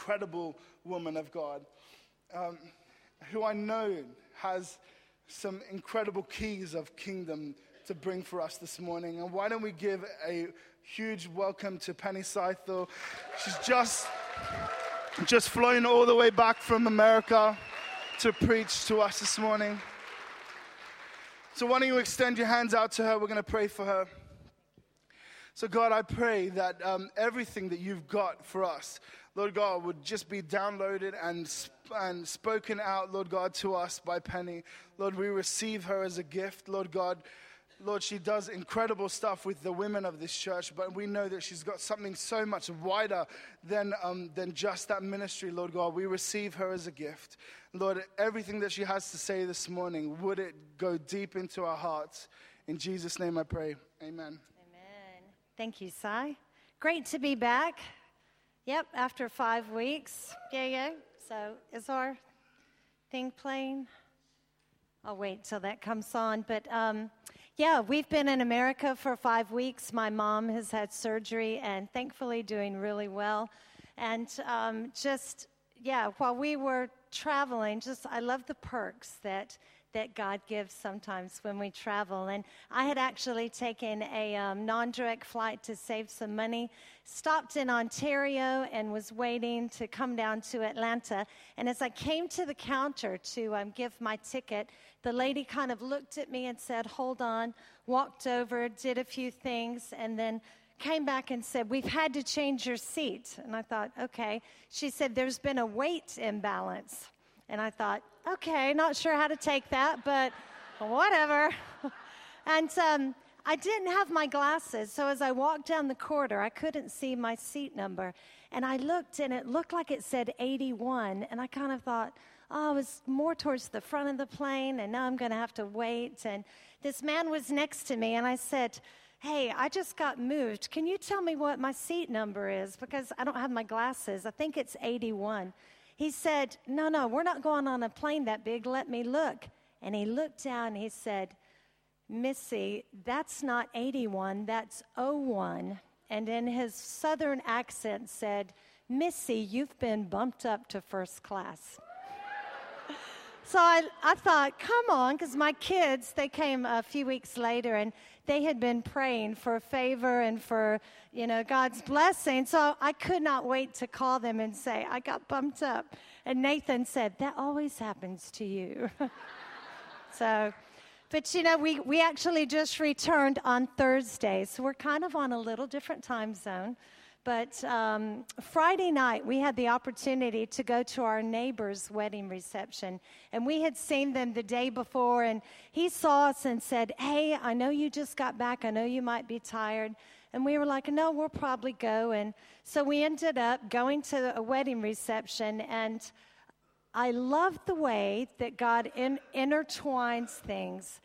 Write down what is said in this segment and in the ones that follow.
incredible woman of God, who I know has some incredible keys of kingdom to bring for us this morning. And why don't we give a huge welcome to Penny Seithel. She's just flown all the way back from America to preach to us this morning. So why don't you extend your hands out to her? We're going to pray for her. So God, I pray that everything that you've got for us, Lord God, would just be downloaded and spoken out, Lord God, to us by Penny. Lord, we receive her as a gift, Lord God. Lord, she does incredible stuff with the women of this church, but we know that she's got something so much wider than just that ministry, Lord God. We receive her as a gift. Lord, everything that she has to say this morning, would it go deep into our hearts? In Jesus' name I pray. Amen. Amen. Thank you, Si. Great to be back. Yep, after 5 weeks. Yeah. So is our thing playing? I'll wait till that comes on. But yeah, we've been in America for 5 weeks. My mom has had surgery and thankfully doing really well. And while we were traveling, I love the perks that God gives sometimes when we travel. And I had actually taken a non-direct flight to save some money, stopped in Ontario and was waiting to come down to Atlanta. And as I came to the counter to give my ticket, the lady kind of looked at me and said, "Hold on," walked over, did a few things, and then came back and said, "We've had to change your seat." And I thought, okay. She said, "There's been a weight imbalance." And I thought, okay, not sure how to take that, but whatever. And I didn't have my glasses, so as I walked down the corridor, I couldn't see my seat number. And I looked, and it looked like it said 81, and I kind of thought, oh, I was more towards the front of the plane, and now I'm going to have to wait. And this man was next to me, and I said, "Hey, I just got moved. Can you tell me what my seat number is? Because I don't have my glasses. I think it's 81. He said, no, we're not going on a plane that big. Let me look. And he looked down and he said, "Missy, that's not 81, that's 01. And in his southern accent said, "Missy, you've been bumped up to first class." So I thought, come on, because my kids, they came a few weeks later, and they had been praying for favor and for, God's blessing. So I could not wait to call them and say, "I got bumped up." And Nathan said, "That always happens to you." But we actually just returned on Thursday, so we're kind of on a little different time zone. But Friday night, we had the opportunity to go to our neighbor's wedding reception. And we had seen them the day before, and he saw us and said, "Hey, I know you just got back. I know you might be tired." And we were like, "No, we'll probably go." And so we ended up going to a wedding reception. And I love the way that God intertwines things.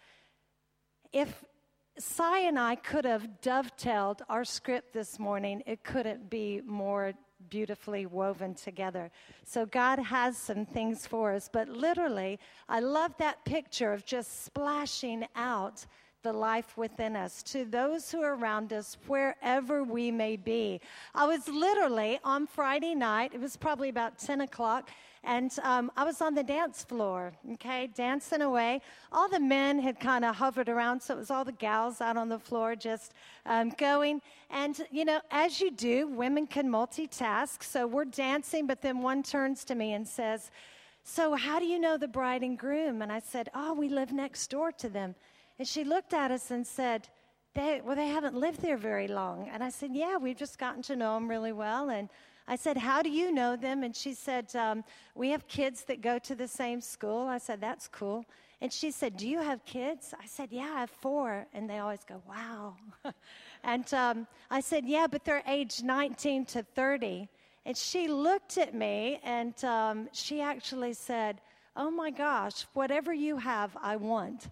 If Si and I could have dovetailed our script this morning, it couldn't be more beautifully woven together. So God has some things for us, but literally, I love that picture of just splashing out the life within us to those who are around us, wherever we may be. I was literally on Friday night, it was probably about 10 o'clock, and I was on the dance floor, dancing away. All the men had kind of hovered around, so it was all the gals out on the floor just going. And, as you do, women can multitask. So we're dancing, but then one turns to me and says, "So how do you know the bride and groom?" And I said, "Oh, we live next door to them." And she looked at us and said, they haven't lived there very long. And I said, "Yeah, we've just gotten to know them really well." And I said, "How do you know them?" And she said, "We have kids that go to the same school." I said, "That's cool." And she said, "Do you have kids?" I said, "Yeah, I have 4. And they always go, "Wow." And I said, "Yeah, but they're aged 19 to 30. And she looked at me, and she actually said, "Oh, my gosh, whatever you have, I want."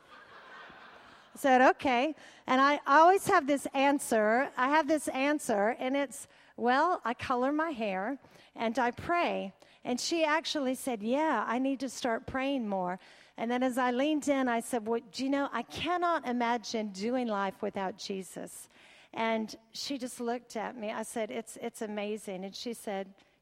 I said, "Okay." And I always have this answer. And it's, well, I color my hair and I pray. And she actually said, "Yeah, I need to start praying more." And then as I leaned in, I said, "Well, do you know, I cannot imagine doing life without Jesus." And she just looked at me. I said, it's amazing. And she said,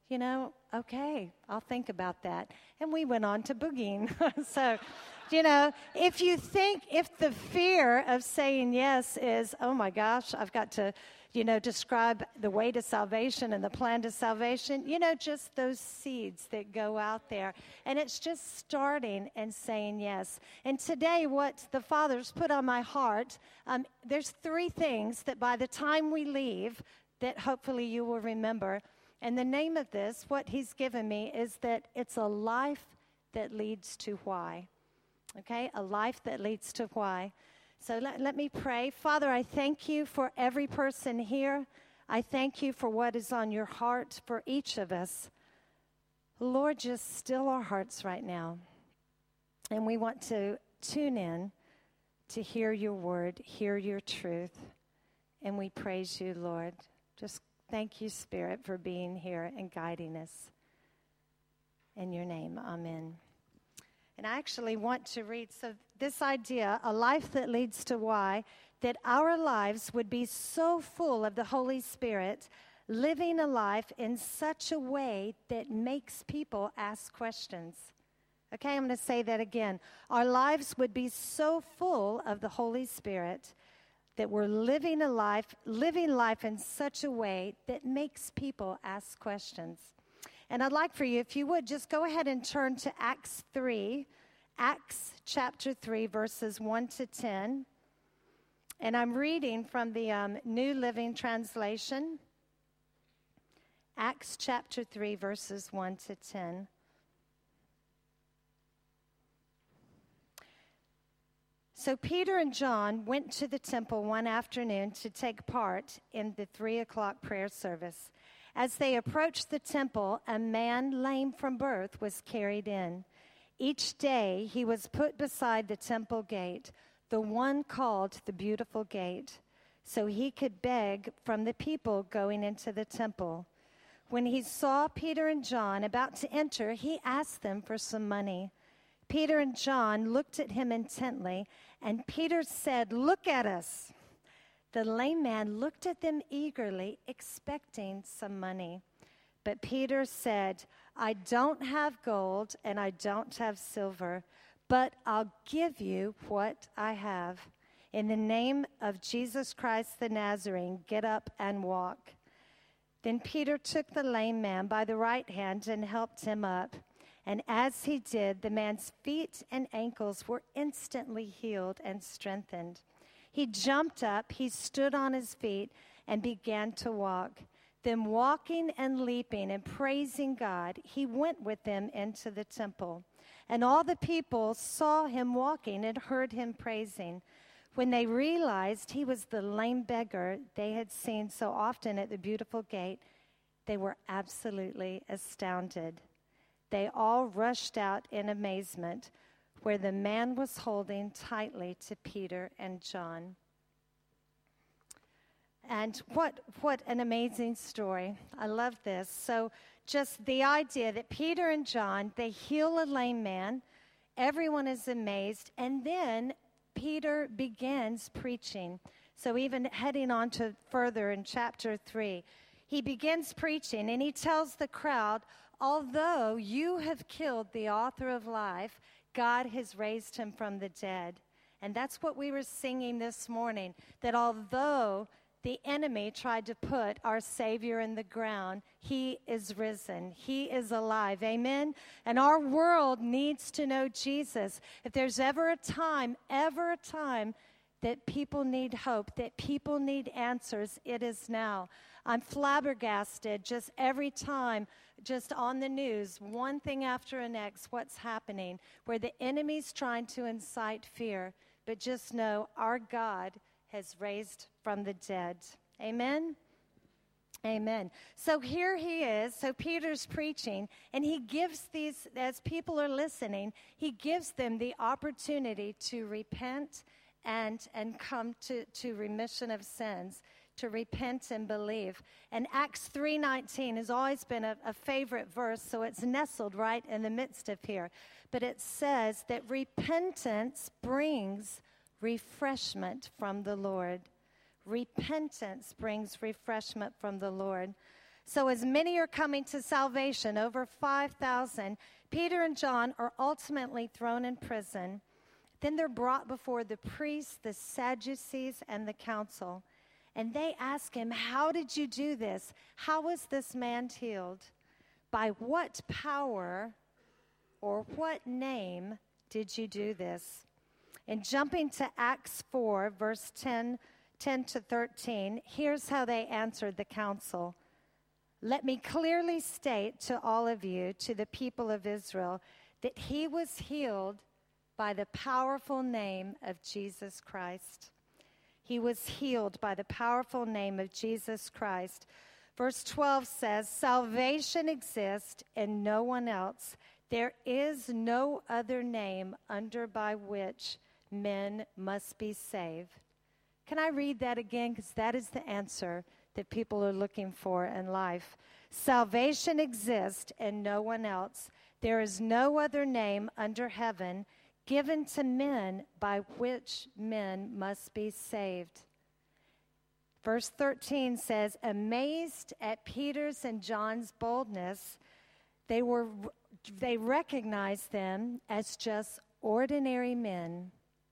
Okay, I'll think about that. And we went on to boogieing. So, if the fear of saying yes is, oh my gosh, I've got to, describe the way to salvation and the plan to salvation, just those seeds that go out there. And it's just starting and saying yes. And today, what the Father's put on my heart, there's 3 things that by the time we leave, that hopefully you will remember. And the name of this, what he's given me, is that it's a life that leads to why. Okay? A life that leads to why. So let me pray. Father, I thank you for every person here. I thank you for what is on your heart for each of us. Lord, just still our hearts right now. And we want to tune in to hear your word, hear your truth. And we praise you, Lord. Just thank you, Spirit, for being here and guiding us. In your name, amen. And I actually want to read, so this idea, a life that leads to why, that our lives would be so full of the Holy Spirit, living a life in such a way that makes people ask questions. Okay, I'm going to say that again. Our lives would be so full of the Holy Spirit that we're living life in such a way that makes people ask questions. And I'd like for you, if you would, just go ahead and turn to Acts chapter 3, verses 1 to 10. And I'm reading from the New Living Translation. Acts chapter 3, verses 1 to 10. So Peter and John went to the temple one afternoon to take part in the 3:00 prayer service. As they approached the temple, a man lame from birth was carried in. Each day he was put beside the temple gate, the one called the Beautiful Gate, so he could beg from the people going into the temple. When he saw Peter and John about to enter, he asked them for some money. Peter and John looked at him intently, and Peter said, "Look at us." The lame man looked at them eagerly, expecting some money. But Peter said, "I don't have gold and I don't have silver, but I'll give you what I have. In the name of Jesus Christ the Nazarene, get up and walk." Then Peter took the lame man by the right hand and helped him up. And as he did, the man's feet and ankles were instantly healed and strengthened. He jumped up, he stood on his feet, and began to walk. Then walking and leaping and praising God, he went with them into the temple. And all the people saw him walking and heard him praising. When they realized he was the lame beggar they had seen so often at the Beautiful Gate, they were absolutely astounded. They all rushed out in amazement, where the man was holding tightly to Peter and John. And what an amazing story. I love this. So just the idea that Peter and John, they heal a lame man. Everyone is amazed. And then Peter begins preaching. So even heading on to further in chapter 3, he begins preaching and he tells the crowd, although you have killed the author of life, God has raised him from the dead. And that's what we were singing this morning, that although the enemy tried to put our Savior in the ground, he is risen. He is alive. Amen? And our world needs to know Jesus. If there's ever a time that people need hope, that people need answers, it is now. I'm flabbergasted just every time, just on the news, one thing after the next, what's happening, where the enemy's trying to incite fear. But just know our God has raised from the dead. Amen? Amen. So here he is. So Peter's preaching, and he gives these, as people are listening, he gives them the opportunity to repent and come to remission of sins, to repent and believe. And Acts 3:19 has always been a favorite verse, so it's nestled right in the midst of here. But it says that repentance brings refreshment from the Lord. Repentance brings refreshment from the Lord. So as many are coming to salvation, over 5,000, Peter and John are ultimately thrown in prison. Then they're brought before the priests, the Sadducees, and the council. And they ask him, how did you do this? How was this man healed? By what power or what name did you do this? And jumping to Acts 4, verse 10 to 13, here's how they answered the council. Let me clearly state to all of you, to the people of Israel, that he was healed by the powerful name of Jesus Christ. He was healed by the powerful name of Jesus Christ. Verse 12 says, salvation exists in no one else. There is no other name under by which men must be saved. Can I read that again? Because that is the answer that people are looking for in life. Salvation exists in no one else. There is no other name under heaven given to men by which men must be saved. Verse 13 says, amazed at Peter's and John's boldness, they recognized them as just ordinary men,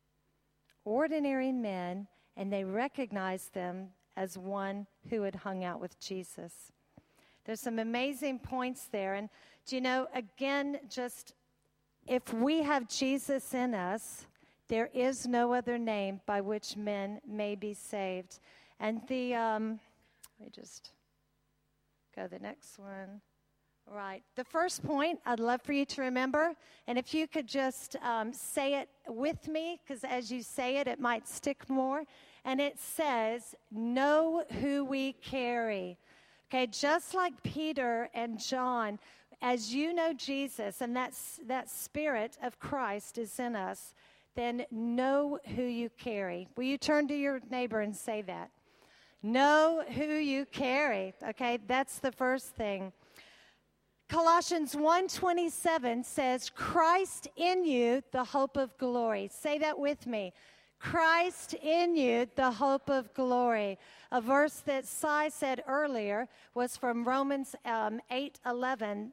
and they recognized them as one who had hung out with Jesus. There's some amazing points there. And do you know, again, just if we have Jesus in us, there is no other name by which men may be saved. And let me just go to the next one. Right. The first point I'd love for you to remember, and if you could just say it with me, because as you say it, it might stick more. And it says, know who we carry. Okay, just like Peter and John, as you know Jesus and that Spirit of Christ is in us, then know who you carry. Will you turn to your neighbor and say that? Know who you carry. Okay, that's the first thing. Colossians 1:27 says, Christ in you, the hope of glory. Say that with me. Christ in you, the hope of glory. A verse that Cy said earlier was from Romans 8:11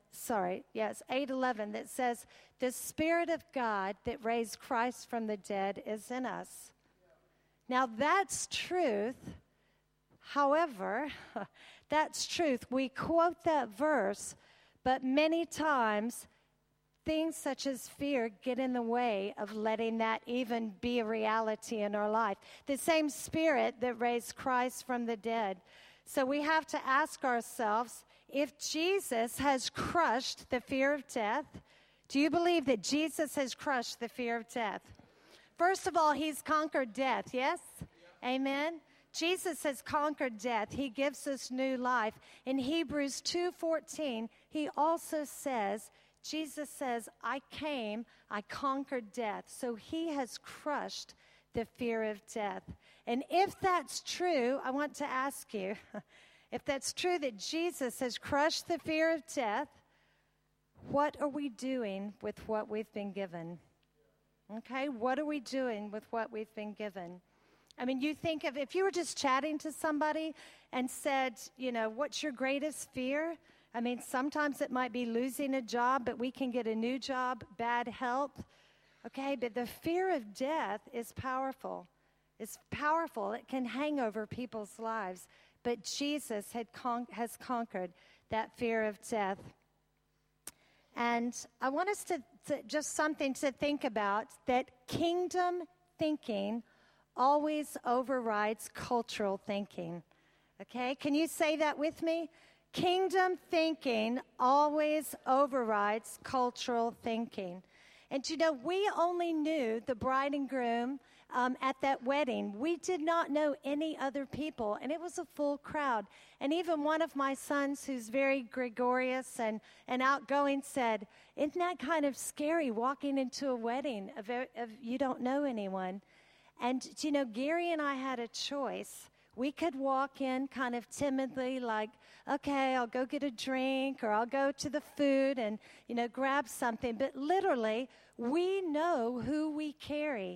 that says, the Spirit of God that raised Christ from the dead is in us. Now that's truth. However, that's truth. We quote that verse, but many times things such as fear get in the way of letting that even be a reality in our life. The same Spirit that raised Christ from the dead. So we have to ask ourselves, if Jesus has crushed the fear of death, do you believe that Jesus has crushed the fear of death? First of all, he's conquered death, yes? Yeah. Amen? Jesus has conquered death. He gives us new life. In Hebrews 2:14, he also says, Jesus says, I came, I conquered death. So he has crushed the fear of death. And if that's true, I want to ask you, if that's true that Jesus has crushed the fear of death, what are we doing with what we've been given? Okay, what are we doing with what we've been given? I mean, you think of, if you were just chatting to somebody and said, you know, what's your greatest fear? I mean, sometimes it might be losing a job, but we can get a new job, bad health. Okay, but the fear of death is powerful. It's powerful. It can hang over people's lives. But Jesus has conquered that fear of death. And I want us to just something to think about, that kingdom thinking always overrides cultural thinking. Okay, can you say that with me? Kingdom thinking always overrides cultural thinking. And you know, we only knew the bride and groom at that wedding. We did not know any other people, and it was a full crowd. And even one of my sons, who's very gregarious and outgoing, said, isn't that kind of scary, walking into a wedding of you don't know anyone? And you know, Gary and I had a choice. We could walk in kind of timidly, like, okay, I'll go get a drink, or I'll go to the food and, you know, grab something. But literally, we know who we carry.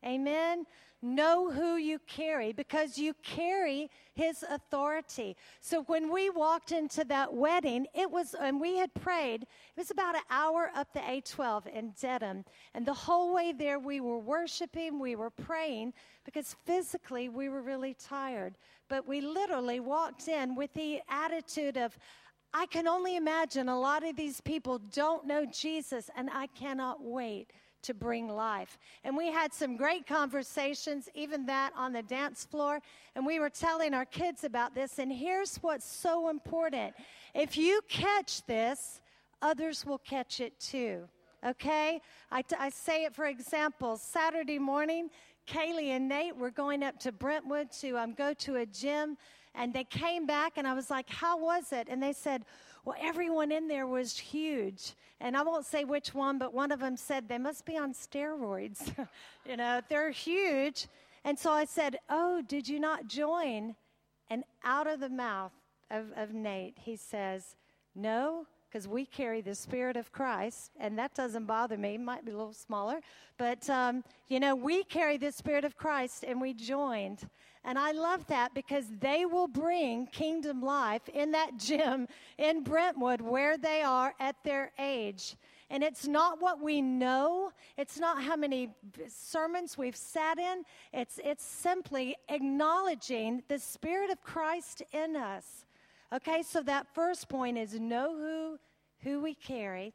Amen? Know who you carry, because you carry his authority. So when we walked into that wedding, and we had prayed, it was about an hour up the A12 in Dedham. And the whole way there, we were worshiping, we were praying, because physically we were really tired. But we literally walked in with the attitude of, I can only imagine a lot of these people don't know Jesus, and I cannot wait to bring life. And we had some great conversations, even that on the dance floor, and we were telling our kids about this. And here's what's so important. If you catch this, others will catch it too, okay? I say it, for example, Saturday morning, Kaylee and Nate were going up to Brentwood to go to a gym, and they came back, and I was like, how was it? And they said, well, everyone in there was huge. And I won't say which one, but one of them said, they must be on steroids. They're huge. And so I said, oh, did you not join? And out of the mouth of Nate, he says, no, because we carry the Spirit of Christ, and that doesn't bother me. It might be a little smaller. But, we carry the Spirit of Christ, and we joined. And I love that, because they will bring kingdom life in that gym in Brentwood where they are at their age. And it's not what we know. It's not how many sermons we've sat in. It's simply acknowledging the Spirit of Christ in us. Okay, so that first point is know who we carry,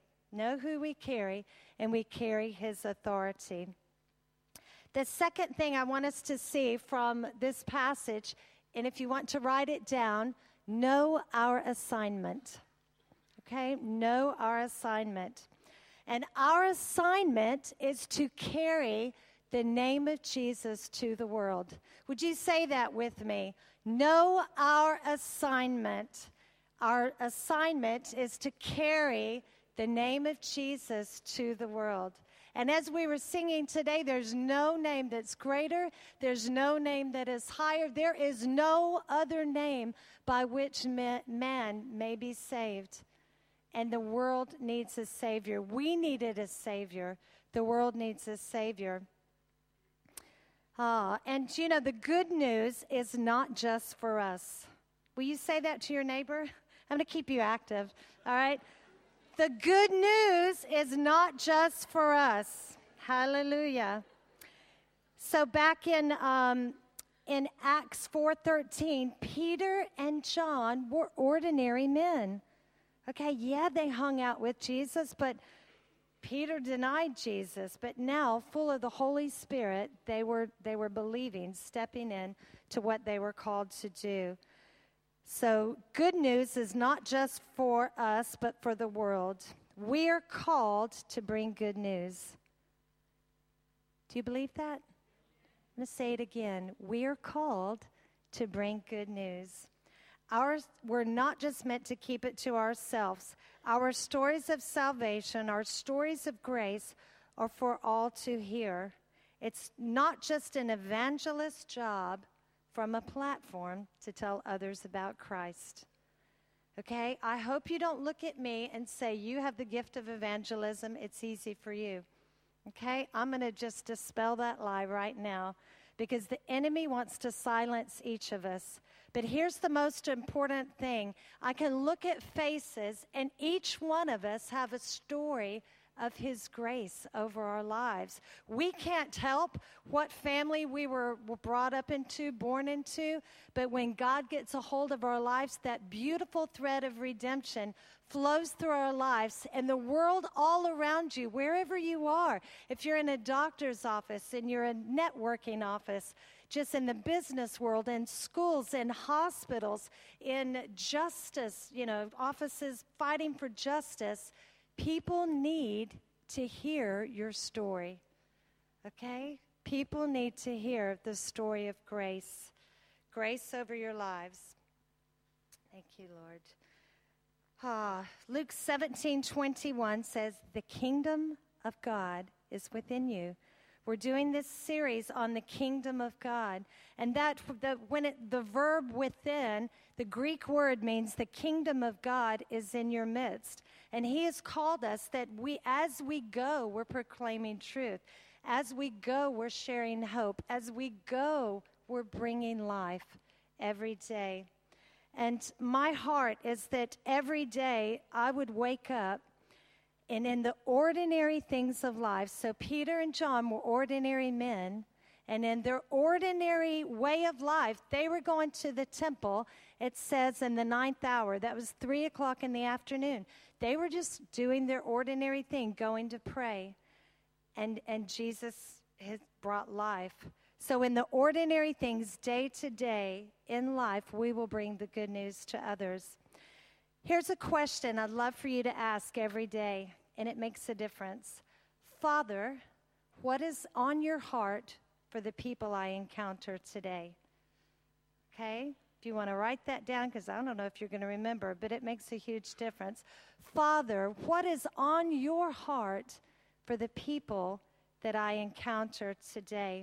and we carry his authority. The second thing I want us to see from this passage, and if you want to write it down, know our assignment. Okay, know our assignment. And our assignment is to carry the name of Jesus to the world. Would you say that with me? Know our assignment. Our assignment is to carry the name of Jesus to the world. And as we were singing today, there's no name that's greater. There's no name that is higher. There is no other name by which man may be saved. And the world needs a Savior. We needed a Savior. The world needs a Savior. And the good news is not just for us. Will you say that to your neighbor? I'm going to keep you active, all right? The good news is not just for us. Hallelujah. So back in Acts 4:13, Peter and John were ordinary men. Okay, yeah, they hung out with Jesus, but Peter denied Jesus. But now, full of the Holy Spirit, they were believing, stepping in to what they were called to do. So good news is not just for us, but for the world. We are called to bring good news. Do you believe that? I'm going to say it again. We are called to bring good news. We're not just meant to keep it to ourselves. Our stories of salvation, our stories of grace are for all to hear. It's not just an evangelist's job from a platform to tell others about Christ. Okay? I hope you don't look at me and say, you have the gift of evangelism, it's easy for you. Okay? I'm going to just dispel that lie right now, because the enemy wants to silence each of us. But here's the most important thing. I can look at faces, and each one of us have a story of his grace over our lives. We can't help what family we were brought up into, born into, but when God gets a hold of our lives, that beautiful thread of redemption flows through our lives, and the world all around you, wherever you are, if you're in a doctor's office, in your networking office, just in the business world, in schools, in hospitals, in justice, offices fighting for justice, people need to hear your story, okay? People need to hear the story of grace. Grace over your lives. Thank you, Lord. Luke 17:21 says, the kingdom of God is within you. We're doing this series on the kingdom of God. And the verb within, the Greek word means the kingdom of God is in your midst. And he has called us that as we go, we're proclaiming truth. As we go, we're sharing hope. As we go, we're bringing life every day. And my heart is that every day I would wake up, and in the ordinary things of life, so Peter and John were ordinary men, and in their ordinary way of life, they were going to the temple, it says in the 9th hour. That was 3 o'clock in the afternoon. They were just doing their ordinary thing, going to pray. And Jesus has brought life. So in the ordinary things, day to day in life, we will bring the good news to others. Here's a question I'd love for you to ask every day, and it makes a difference. Father, what is on your heart for the people I encounter today? Okay? If you want to write that down, because I don't know if you're going to remember, but it makes a huge difference. Father, what is on your heart for the people that I encounter today?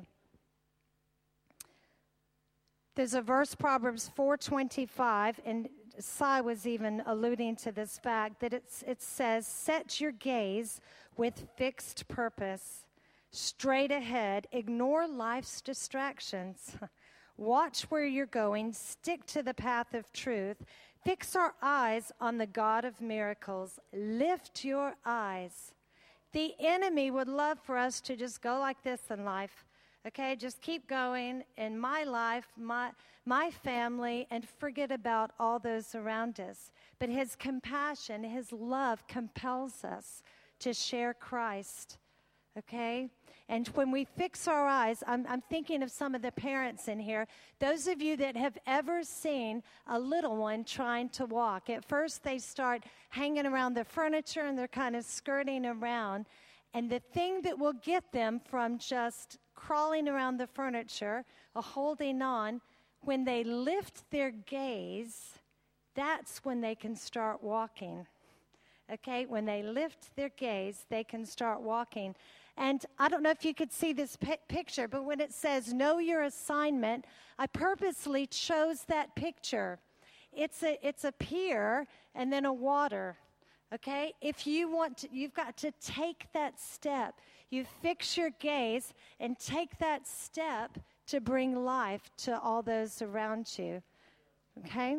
There's a verse, Proverbs 4:25, and Cy was even alluding to this fact, that it says, set your gaze with fixed purpose, straight ahead, ignore life's distractions. Watch where you're going, stick to the path of truth, fix our eyes on the God of miracles, lift your eyes. The enemy would love for us to just go like this in life. Okay, just keep going in my life, my family, and forget about all those around us. But his compassion, his love compels us to share Christ. Okay? And when we fix our eyes, I'm thinking of some of the parents in here. Those of you that have ever seen a little one trying to walk. At first they start hanging around the furniture and they're kind of skirting around. And the thing that will get them from just crawling around the furniture or holding on, when they lift their gaze, that's when they can start walking. Okay, when they lift their gaze, they can start walking. And I don't know if you could see this picture, but when it says know your assignment, I purposely chose that picture. It's a pier and then a water. Okay, if you want to, you've got to take that step. You fix your gaze and take that step to bring life to all those around you. Okay?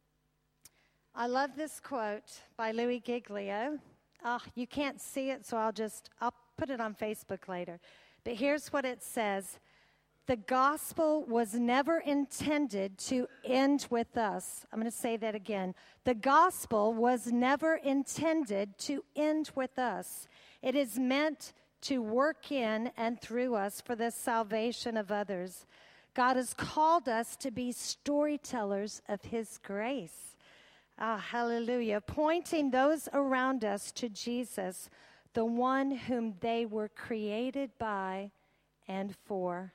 I love this quote by Louis Giglio. You can't see it, so I'll put it on Facebook later. But here's what it says. The gospel was never intended to end with us. I'm going to say that again. The gospel was never intended to end with us. It is meant to work in and through us for the salvation of others. God has called us to be storytellers of his grace. Hallelujah. Pointing those around us to Jesus, the one whom they were created by and for.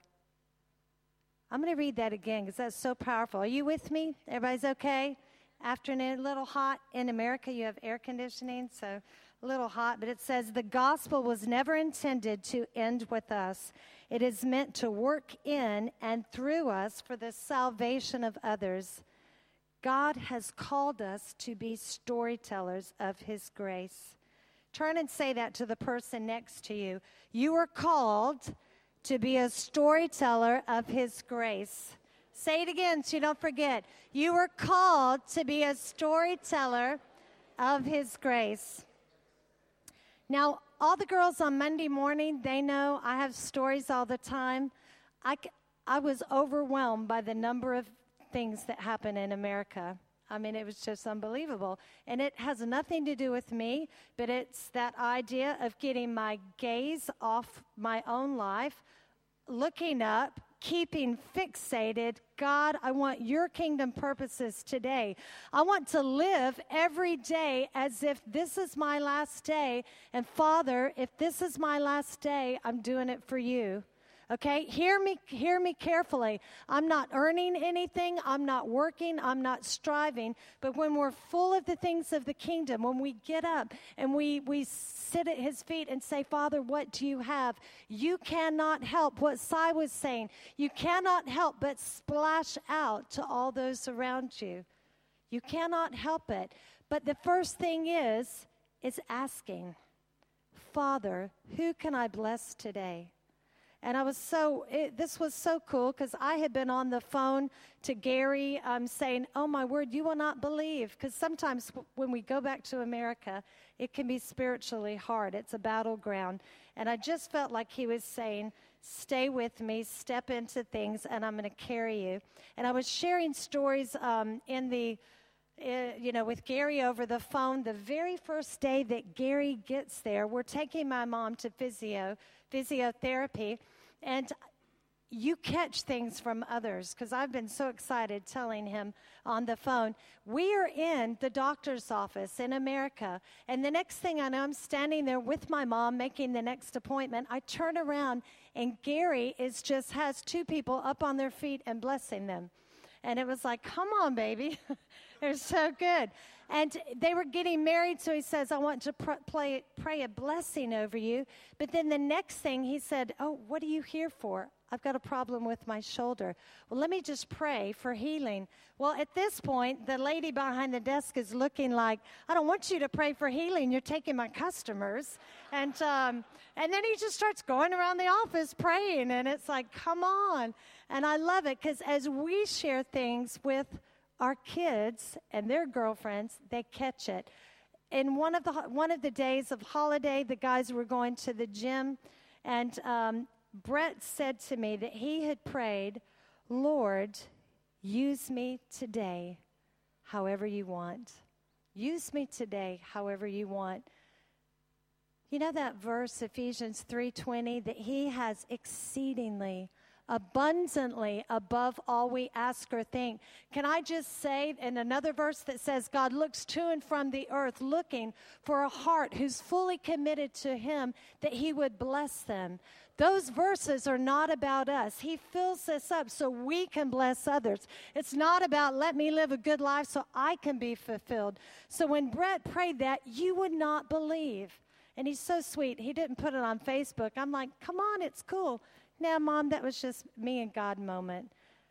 I'm going to read that again because that's so powerful. Are you with me? Everybody's okay? Afternoon, a little hot. In America, you have air conditioning, so a little hot. But it says, the gospel was never intended to end with us. It is meant to work in and through us for the salvation of others. God has called us to be storytellers of his grace. Turn and say that to the person next to you. You are called to be a storyteller of his grace. Say it again so you don't forget. You are called to be a storyteller of his grace. Now, all the girls on Monday morning, they know I have stories all the time. I was overwhelmed by the number of things that happen in America. I mean, it was just unbelievable. And it has nothing to do with me, but it's that idea of getting my gaze off my own life, looking up, keeping fixated. God, I want your kingdom purposes today. I want to live every day as if this is my last day. And Father, if this is my last day, I'm doing it for you. Okay, hear me carefully. I'm not earning anything. I'm not working. I'm not striving. But when we're full of the things of the kingdom, when we get up and we sit at his feet and say, Father, what do you have? You cannot help what Cy was saying. You cannot help but splash out to all those around you. You cannot help it. But the first thing is asking, Father, who can I bless today? And this was so cool because I had been on the phone to Gary saying, oh, my word, you will not believe. Because sometimes when we go back to America, it can be spiritually hard. It's a battleground. And I just felt like he was saying, stay with me, step into things, and I'm going to carry you. And I was sharing stories with Gary over the phone. The very first day that Gary gets there, we're taking my mom to physiotherapy, and you catch things from others because I've been so excited telling him on the phone. We are in the doctor's office in America, and the next thing I know, I'm standing there with my mom making the next appointment. I turn around, and Gary has two people up on their feet and blessing them. And it was like, come on, baby. They're so good. And they were getting married, so he says, I want to pray a blessing over you. But then the next thing he said, oh, what are you here for? I've got a problem with my shoulder. Well, let me just pray for healing. Well, at this point, the lady behind the desk is looking like, I don't want you to pray for healing. You're taking my customers. And then he just starts going around the office praying, and it's like, come on. And I love it because as we share things with our kids and their girlfriends, they catch it. In one of the days of holiday, the guys were going to the gym, and Brett said to me that he had prayed, Lord, use me today however you want. Use me today however you want. You know that verse, Ephesians 3:20, that he has exceedingly abundantly above all we ask or think. Can I just say in another verse that says God looks to and from the earth looking for a heart who's fully committed to him, that he would bless them. Those verses are not about us. He fills us up so we can bless others. It's not about let me live a good life so I can be fulfilled. So when Brett prayed that, you would not believe. And he's so sweet. He didn't put it on Facebook. I'm like, come on, it's cool. Now, Mom, that was just me and God moment.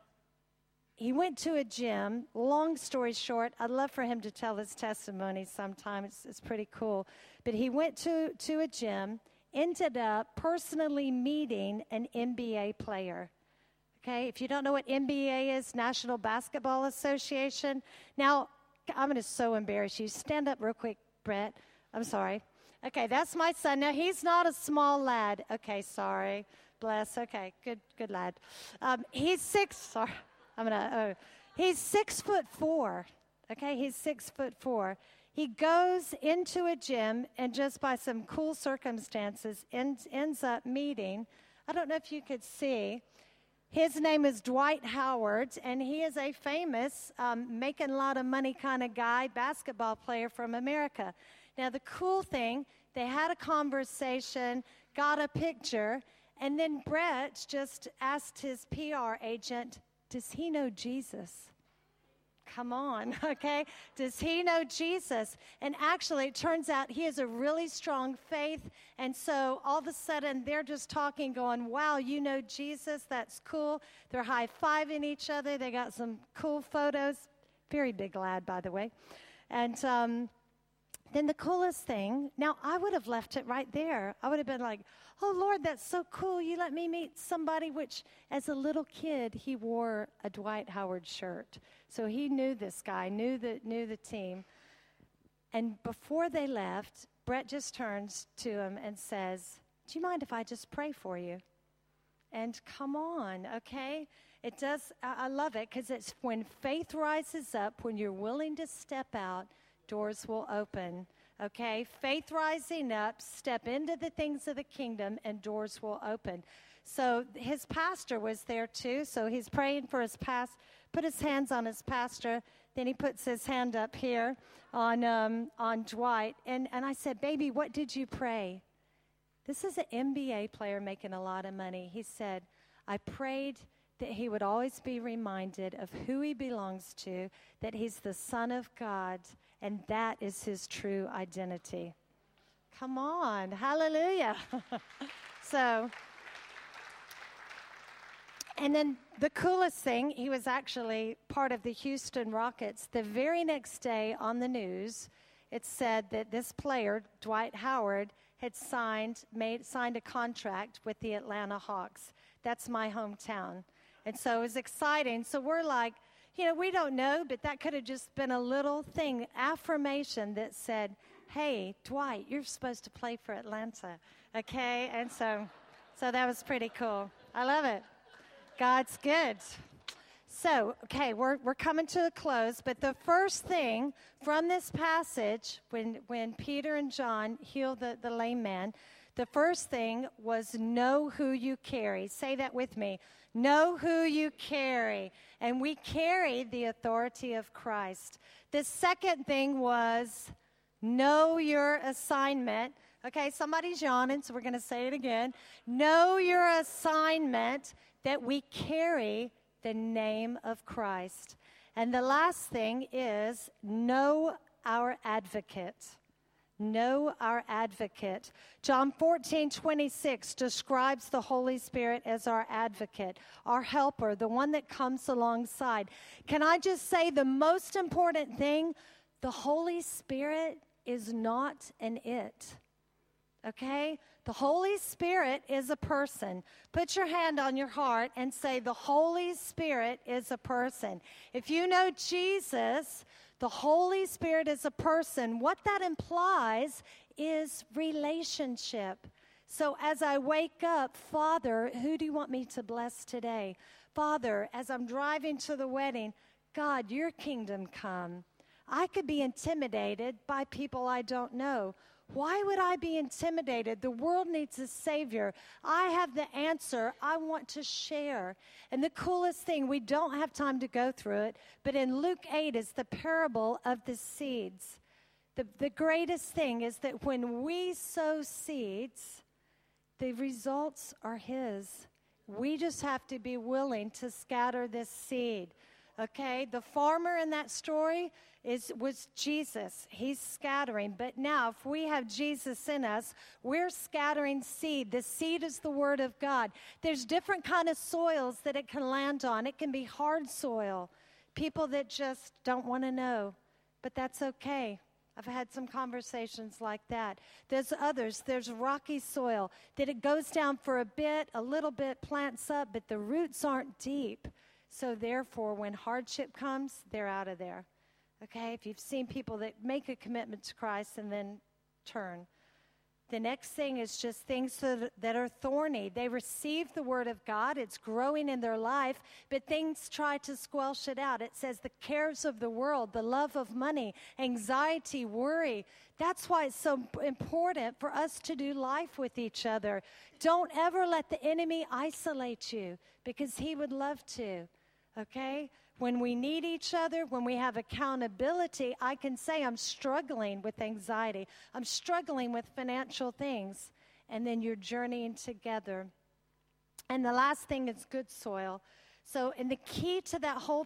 He went to a gym. Long story short, I'd love for him to tell his testimony sometime. It's pretty cool. But he went to a gym, ended up personally meeting an NBA player. Okay, if you don't know what NBA is, National Basketball Association. Now, I'm going to so embarrass you. Stand up real quick, Brett. I'm sorry. Okay, that's my son. Now, he's not a small lad. Okay, sorry. Bless. Okay, good lad. He's 6'4". Okay, he's 6'4". He goes into a gym and just by some cool circumstances ends up meeting. I don't know if you could see. His name is Dwight Howard, and he is a famous, making a lot of money kind of guy, basketball player from America. Now, the cool thing, they had a conversation, got a picture, and then Brett just asked his PR agent, does he know Jesus? Come on, okay? Does he know Jesus? And actually, it turns out he has a really strong faith. And so all of a sudden, they're just talking, going, wow, you know Jesus? That's cool. They're high-fiving each other. They got some cool photos. Very big lad, by the way. And then the coolest thing, now I would have left it right there. I would have been like, oh, Lord, that's so cool. You let me meet somebody, which as a little kid, he wore a Dwight Howard shirt. So he knew this guy, knew the team. And before they left, Brett just turns to him and says, do you mind if I just pray for you? And come on, okay? It does, I love it because it's when faith rises up, when you're willing to step out, doors will open, okay? Faith rising up, step into the things of the kingdom, and doors will open. So his pastor was there too, so he's praying for his put his hands on his pastor, then he puts his hand up here on Dwight, and I said, baby, what did you pray? This is an NBA player making a lot of money. He said, I prayed that he would always be reminded of who he belongs to, that he's the Son of God, and that is his true identity. Come on, hallelujah. So, and then the coolest thing, he was actually part of the Houston Rockets. The very next day on the news, it said that this player, Dwight Howard, had signed a contract with the Atlanta Hawks. That's my hometown. And so it was exciting. So we're like, we don't know, but that could have just been a little thing, affirmation that said, hey, Dwight, you're supposed to play for Atlanta, okay? And so that was pretty cool. I love it. God's good. So, okay, we're coming to a close, but the first thing from this passage, when Peter and John healed the lame man, the first thing was know who you carry. Say that with me. Know who you carry. And we carry the authority of Christ. The second thing was know your assignment. Okay, somebody's yawning, so we're going to say it again. Know your assignment, that we carry the name of Christ. And the last thing is know our advocate. Know our advocate. John 14:26 describes the Holy Spirit as our advocate, our helper, the one that comes alongside. Can I just say the most important thing? The Holy Spirit is not an it. Okay? The Holy Spirit is a person. Put your hand on your heart and say, the Holy Spirit is a person. If you know Jesus, the Holy Spirit is a person. What that implies is relationship. So as I wake up, Father, who do you want me to bless today? Father, as I'm driving to the wedding, God, your kingdom come. I could be intimidated by people I don't know. Why would I be intimidated? The world needs a Savior. I have the answer. I want to share. And the coolest thing, we don't have time to go through it, but in Luke 8 is the parable of the seeds. The greatest thing is that when we sow seeds, the results are His. We just have to be willing to scatter this seed. Okay, the farmer in that story was Jesus. He's scattering. But now, if we have Jesus in us, we're scattering seed. The seed is the Word of God. There's different kind of soils that it can land on. It can be hard soil, people that just don't want to know. But that's okay. I've had some conversations like that. There's others. There's rocky soil that it goes down for a little bit, plants up, but the roots aren't deep. So therefore, when hardship comes, they're out of there. Okay? If you've seen people that make a commitment to Christ and then turn. The next thing is just things that are thorny. They receive the Word of God. It's growing in their life, but things try to squelch it out. It says the cares of the world, the love of money, anxiety, worry. That's why it's so important for us to do life with each other. Don't ever let the enemy isolate you, because he would love to. Okay? When we need each other, when we have accountability, I can say I'm struggling with anxiety. I'm struggling with financial things. And then you're journeying together. And the last thing is good soil. So, and the key to that whole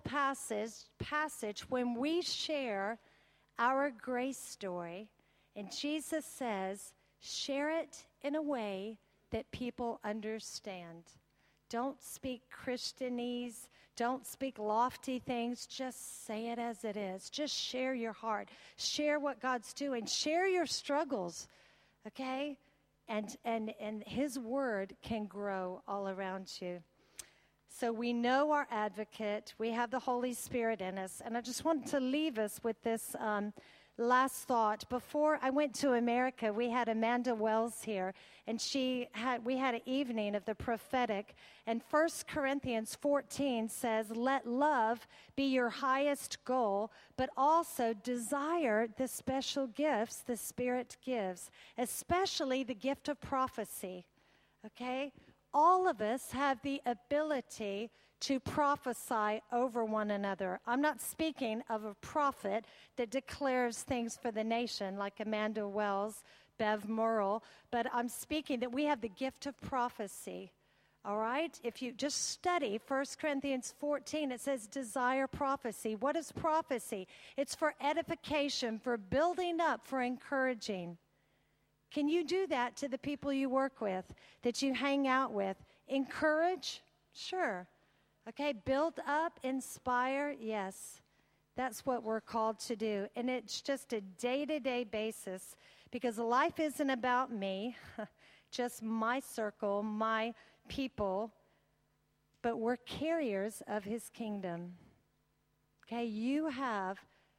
passage, when we share our grace story, and Jesus says, share it in a way that people understand. Don't speak Christianese. Don't speak lofty things. Just say it as it is. Just share your heart. Share what God's doing. Share your struggles, okay? And His Word can grow all around you. So we know our advocate. We have the Holy Spirit in us. And I just wanted to leave us with this last thought. Before I went to America, we had Amanda Wells here, and we had an evening of the prophetic. And 1 Corinthians 14 says, let love be your highest goal, but also desire the special gifts the Spirit gives, especially the gift of prophecy. Okay? All of us have the ability to prophesy over one another. I'm not speaking of a prophet that declares things for the nation like Amanda Wells, Bev Murrell, but I'm speaking that we have the gift of prophecy. All right? If you just study 1 Corinthians 14, it says desire prophecy. What is prophecy? It's for edification, for building up, for encouraging. Can you do that to the people you work with, that you hang out with? Encourage? Sure. Okay, build up, inspire, yes. That's what we're called to do. And it's just a day-to-day basis, because life isn't about me, just my circle, my people, but we're carriers of his kingdom. Okay, you have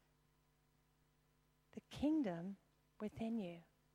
the kingdom within you.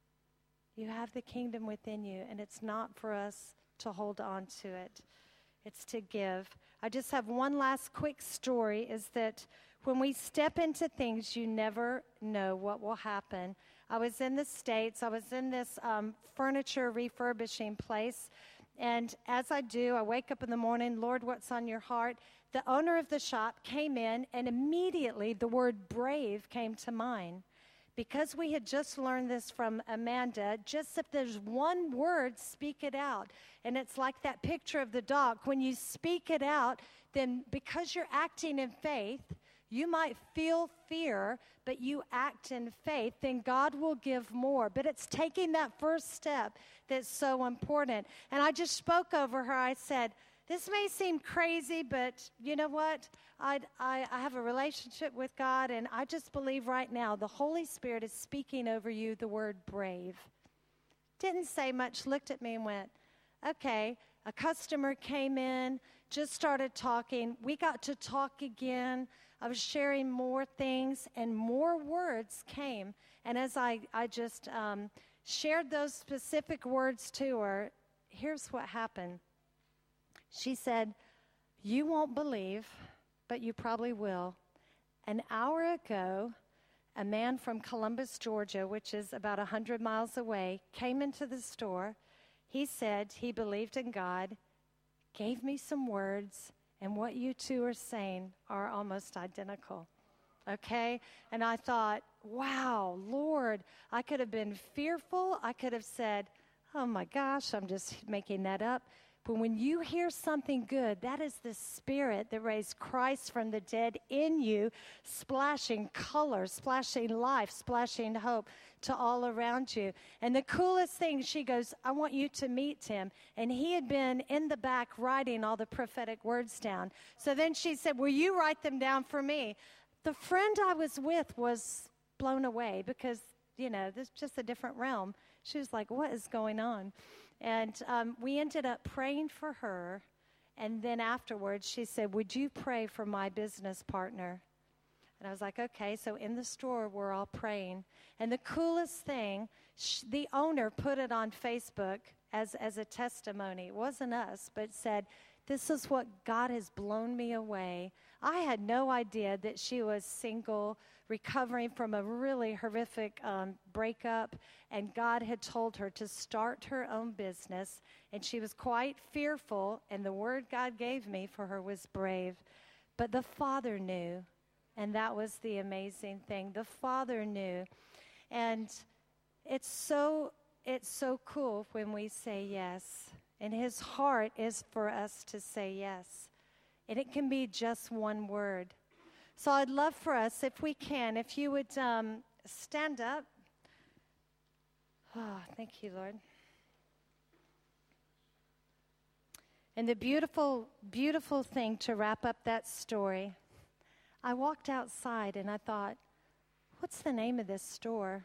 You have the kingdom within you, and it's not for us to hold on to it. It's to give. I just have one last quick story, is that when we step into things, you never know what will happen. I was in the States. I was in this furniture refurbishing place. And as I do, I wake up in the morning, Lord, what's on your heart? The owner of the shop came in, and immediately the word brave came to mind. Because we had just learned this from Amanda, just if there's one word, speak it out. And it's like that picture of the dog. When you speak it out, then because you're acting in faith, you might feel fear, but you act in faith, then God will give more. But it's taking that first step that's so important. And I just spoke over her. I said, this may seem crazy, but you know what? I have a relationship with God, and I just believe right now the Holy Spirit is speaking over you the word brave. Didn't say much, looked at me and went, okay. A customer came in, just started talking. We got to talk again. I was sharing more things, and more words came. And as I just shared those specific words to her, here's what happened. She said, you won't believe, but you probably will. An hour ago, a man from Columbus, Georgia, which is about 100 miles away, came into the store. He said he believed in God, gave me some words, and what you two are saying are almost identical. Okay? And I thought, wow, Lord, I could have been fearful. I could have said, oh my gosh, I'm just making that up. But when you hear something good, that is the Spirit that raised Christ from the dead in you, splashing color, splashing life, splashing hope to all around you. And the coolest thing, she goes, I want you to meet him. And he had been in the back writing all the prophetic words down. So then she said, will you write them down for me? The friend I was with was blown away because, you know, this is just a different realm. She was like, what is going on? And we ended up praying for her. And then afterwards, she said, would you pray for my business partner? And I was like, okay. So in the store, we're all praying. And the coolest thing, the owner put it on Facebook as a testimony. It wasn't us, but said, this is what God has blown me away. I had no idea that she was single, recovering from a really horrific breakup, and God had told her to start her own business, and she was quite fearful, and the word God gave me for her was brave. But the Father knew, and that was the amazing thing. The Father knew, and it's so cool when we say yes, and His heart is for us to say yes, and it can be just one word. So I'd love for us, if we can, if you would stand up. Oh, thank you, Lord. And the beautiful, beautiful thing to wrap up that story, I walked outside and I thought, what's the name of this store?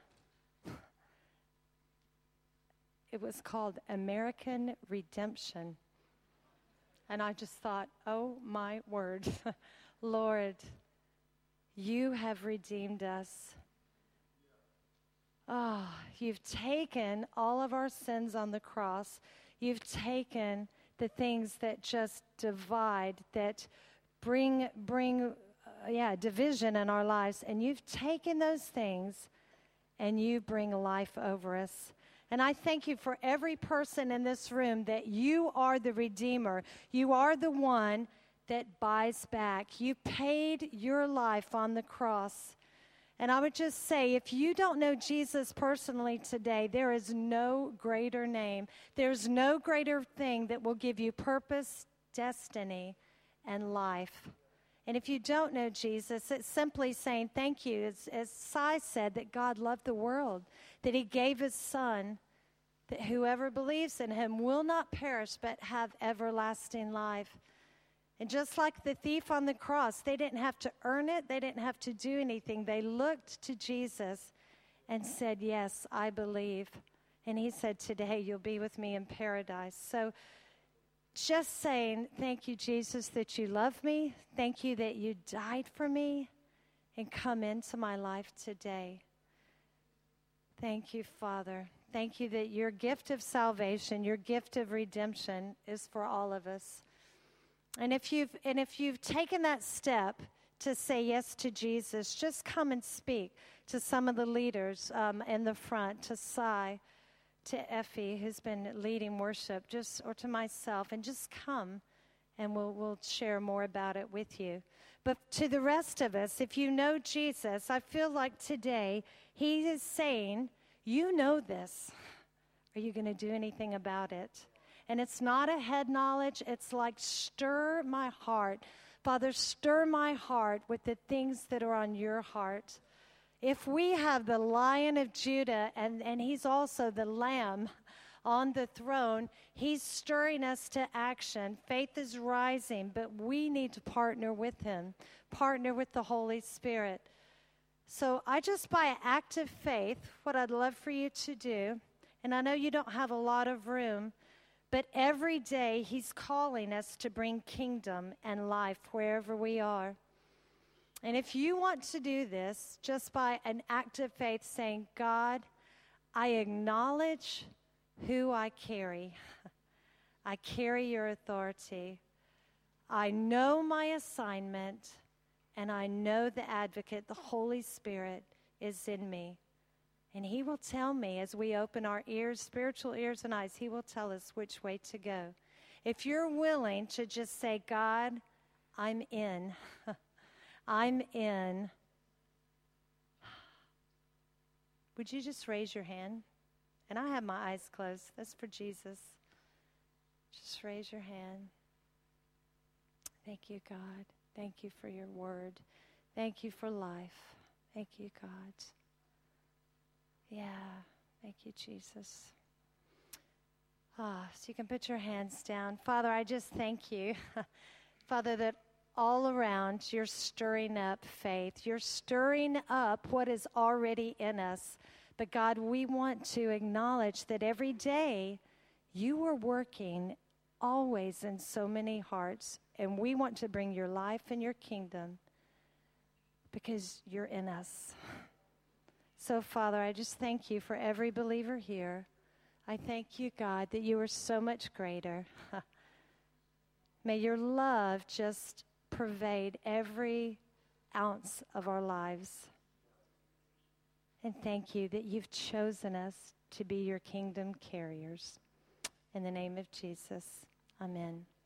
It was called American Redemption. And I just thought, oh my word, Lord, you have redeemed us. Oh, you've taken all of our sins on the cross. You've taken the things that just divide, that bring division in our lives. And you've taken those things and you bring life over us. And I thank you for every person in this room that you are the Redeemer. You are the one that buys back. You paid your life on the cross. And I would just say, if you don't know Jesus personally today, there is no greater name. There's no greater thing that will give you purpose, destiny, and life. And if you don't know Jesus, it's simply saying thank you. As Sai said, that God loved the world, that He gave His Son, that whoever believes in Him will not perish but have everlasting life. And just like the thief on the cross, they didn't have to earn it. They didn't have to do anything. They looked to Jesus and said, yes, I believe. And he said, today you'll be with me in paradise. So just saying, thank you, Jesus, that you love me. Thank you that you died for me and come into my life today. Thank you, Father. Thank you that your gift of salvation, your gift of redemption is for all of us. And if you've taken that step to say yes to Jesus, just come and speak to some of the leaders in the front, to Cy, to Effie, who's been leading worship, or to myself, and just come, and we'll share more about it with you. But to the rest of us, if you know Jesus, I feel like today he is saying, you know this. Are you going to do anything about it? And it's not a head knowledge. It's like, stir my heart. Father, stir my heart with the things that are on your heart. If we have the Lion of Judah, and he's also the Lamb on the throne, he's stirring us to action. Faith is rising, but we need to partner with him, partner with the Holy Spirit. So I just, by act of faith, what I'd love for you to do, and I know you don't have a lot of room, but every day he's calling us to bring kingdom and life wherever we are. And if you want to do this, just by an act of faith, saying, God, I acknowledge who I carry. I carry your authority. I know my assignment, and I know the advocate, the Holy Spirit, is in me. And he will tell me as we open our ears, spiritual ears and eyes, he will tell us which way to go. If you're willing to just say, God, I'm in. I'm in. Would you just raise your hand? And I have my eyes closed. That's for Jesus. Just raise your hand. Thank you, God. Thank you for your word. Thank you for life. Thank you, God. Yeah. Thank you, Jesus. So you can put your hands down. Father, I just thank you, Father, that all around you're stirring up faith. You're stirring up what is already in us. But God, we want to acknowledge that every day you are working always in so many hearts. And we want to bring your life and your kingdom because you're in us. So, Father, I just thank you for every believer here. I thank you, God, that you are so much greater. May your love just pervade every ounce of our lives. And thank you that you've chosen us to be your kingdom carriers. In the name of Jesus, amen.